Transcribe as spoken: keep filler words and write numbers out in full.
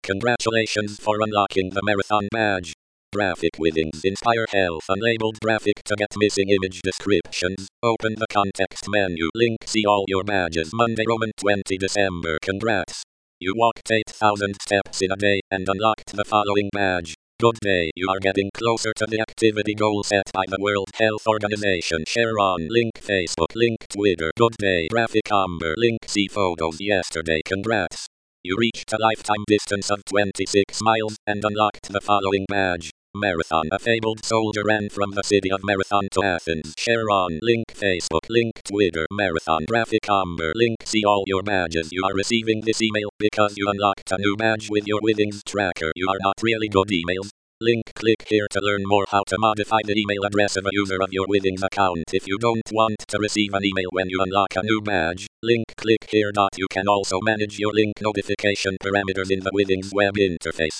Congratulations for unlocking the Marathon badge. Graphic Withings Inspire Health Unlabeled graphic to get missing image descriptions. Open the context menu. Link see all your badges. Monday, Roman twentieth December. Congrats. You walked eight thousand steps in a day and unlocked the following badge. Good day. You are getting closer to the activity goal set by the World Health Organization. Share on link Facebook, link Twitter. Good day. Graphic Amber. Link see photos yesterday. Congrats. You reached a lifetime distance of twenty-six miles and unlocked the following badge. Marathon. A fabled soldier ran from the city of Marathon to Athens. Share on link Facebook, link Twitter. Marathon. Graphic Amber. Link see all your badges. You are receiving this email because you unlocked a new badge with your Withings tracker. You are not really good emails. Link click here to learn more how to modify the email address of a user of your Withings account. If you don't want to receive an email when you unlock a new badge, link click here. You can also manage your link notification parameters in the Withings web interface.